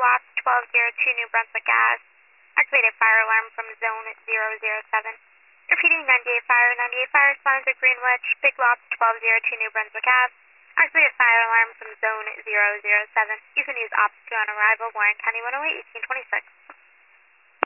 Lots 1202 New Brunswick Ave. Activated fire alarm from zone 007. Repeating 98 fire, 98 fire, signs at Greenwich, Big Lots 1202 New Brunswick Ave. Activated fire alarm from zone 007. You can use Ops 2 on arrival, Warren County 108, 1826.